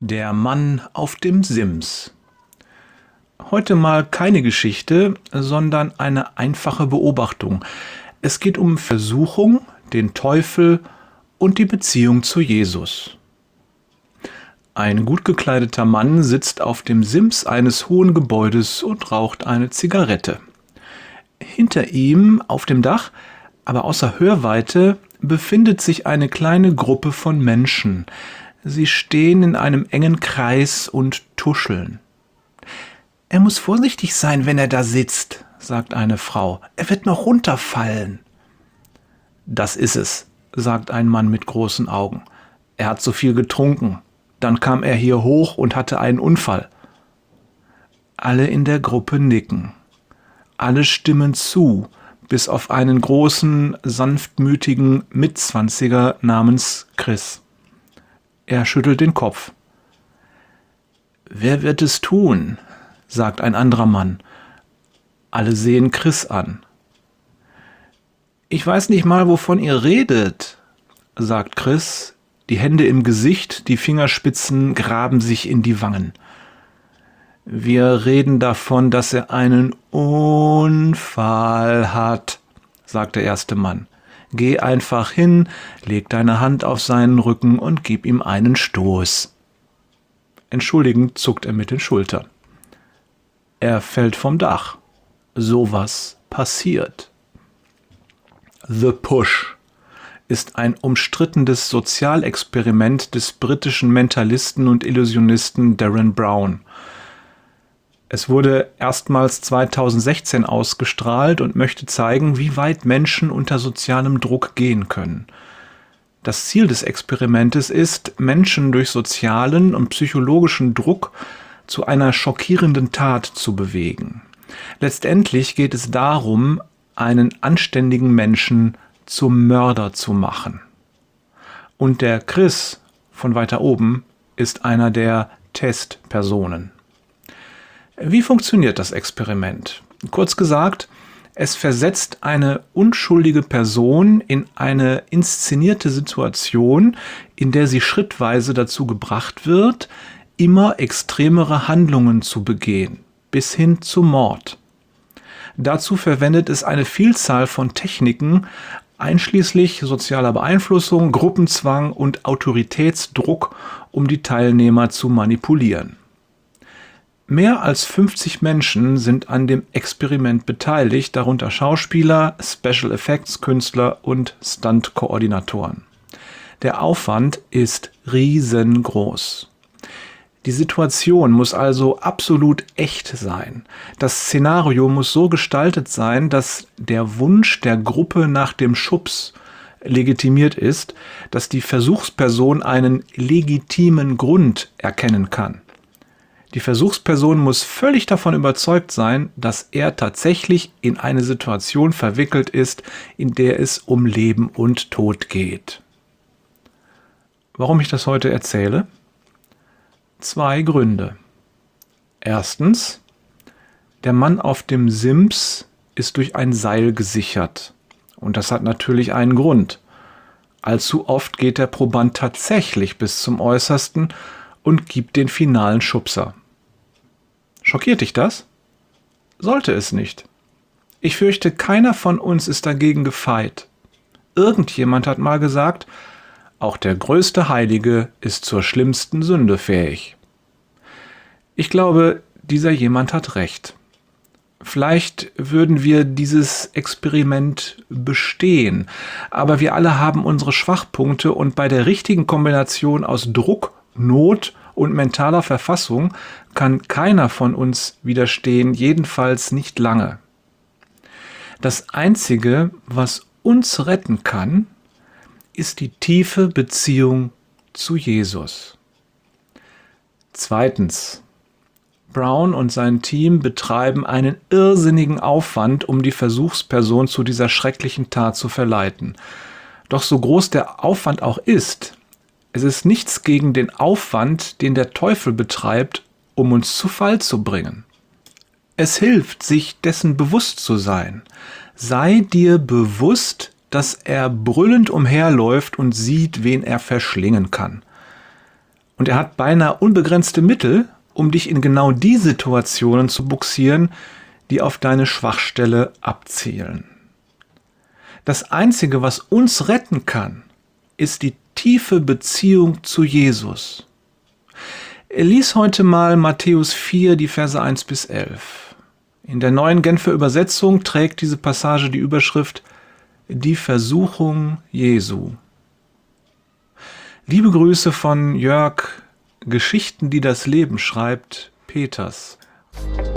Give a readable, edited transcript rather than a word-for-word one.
Der Mann auf dem Sims. Heute mal keine Geschichte, sondern eine einfache Beobachtung. Es geht um Versuchung, den Teufel und die Beziehung zu Jesus. Ein gut gekleideter Mann sitzt auf dem Sims eines hohen Gebäudes und raucht eine Zigarette. Hinter ihm auf dem Dach, aber außer Hörweite, befindet sich eine kleine Gruppe von Menschen. Sie stehen in einem engen Kreis und tuscheln. »Er muss vorsichtig sein, wenn er da sitzt«, sagt eine Frau. »Er wird noch runterfallen.« »Das ist es«, sagt ein Mann mit großen Augen. »Er hat zu viel getrunken. Dann kam er hier hoch und hatte einen Unfall.« Alle in der Gruppe nicken. Alle stimmen zu, bis auf einen großen, sanftmütigen Mitzwanziger namens Chris. Er schüttelt den Kopf. »Wer wird es tun?«, sagt ein anderer Mann. Alle sehen Chris an. »Ich weiß nicht mal, wovon ihr redet«, sagt Chris, die Hände im Gesicht, die Fingerspitzen graben sich in die Wangen. »Wir reden davon, dass er einen Unfall hat«, sagt der erste Mann. »Geh einfach hin, leg deine Hand auf seinen Rücken und gib ihm einen Stoß.« Entschuldigend zuckt er mit den Schultern. Er fällt vom Dach. Sowas passiert. The Push ist ein umstrittenes Sozialexperiment des britischen Mentalisten und Illusionisten Derren Brown. Es wurde erstmals 2016 ausgestrahlt und möchte zeigen, wie weit Menschen unter sozialem Druck gehen können. Das Ziel des Experimentes ist, Menschen durch sozialen und psychologischen Druck zu einer schockierenden Tat zu bewegen. Letztendlich geht es darum, einen anständigen Menschen zum Mörder zu machen. Und der Chris von weiter oben ist einer der Testpersonen. Wie funktioniert das Experiment? Kurz gesagt, es versetzt eine unschuldige Person in eine inszenierte Situation, in der sie schrittweise dazu gebracht wird, immer extremere Handlungen zu begehen, bis hin zum Mord. Dazu verwendet es eine Vielzahl von Techniken, einschließlich sozialer Beeinflussung, Gruppenzwang und Autoritätsdruck, um die Teilnehmer zu manipulieren. Mehr als 50 Menschen sind an dem Experiment beteiligt, darunter Schauspieler, Special Effects Künstler und Stunt-Koordinatoren. Der Aufwand ist riesengroß. Die Situation muss also absolut echt sein. Das Szenario muss so gestaltet sein, dass der Wunsch der Gruppe nach dem Schubs legitimiert ist, dass die Versuchsperson einen legitimen Grund erkennen kann. Die Versuchsperson muss völlig davon überzeugt sein, dass er tatsächlich in eine Situation verwickelt ist, in der es um Leben und Tod geht. Warum ich das heute erzähle? 2 Gründe. Erstens, der Mann auf dem Sims ist durch ein Seil gesichert. Und das hat natürlich einen Grund. Allzu oft geht der Proband tatsächlich bis zum Äußersten und gibt den finalen Schubser. Schockiert dich das? Sollte es nicht. Ich fürchte, keiner von uns ist dagegen gefeit. Irgendjemand hat mal gesagt, auch der größte Heilige ist zur schlimmsten Sünde fähig. Ich glaube, dieser jemand hat recht. Vielleicht würden wir dieses Experiment bestehen, aber wir alle haben unsere Schwachpunkte und bei der richtigen Kombination aus Druck, Not und mentaler Verfassung kann keiner von uns widerstehen, jedenfalls nicht lange. Das Einzige, was uns retten kann, ist die tiefe Beziehung zu Jesus. Zweitens. Brown und sein Team betreiben einen irrsinnigen Aufwand, um die Versuchsperson zu dieser schrecklichen Tat zu verleiten. Doch so groß der Aufwand auch ist, es ist nichts gegen den Aufwand, den der Teufel betreibt, um uns zu Fall zu bringen. Es hilft, sich dessen bewusst zu sein. Sei dir bewusst, dass er brüllend umherläuft und sieht, wen er verschlingen kann. Und er hat beinahe unbegrenzte Mittel, um dich in genau die Situationen zu bugsieren, die auf deine Schwachstelle abzielen. Das Einzige, was uns retten kann, ist die tiefe Beziehung zu Jesus. Lies heute mal Matthäus 4, die Verse 1 bis 11. In der neuen Genfer Übersetzung trägt diese Passage die Überschrift Die Versuchung Jesu. Liebe Grüße von Jörg, Geschichten, die das Leben schreibt, Peters.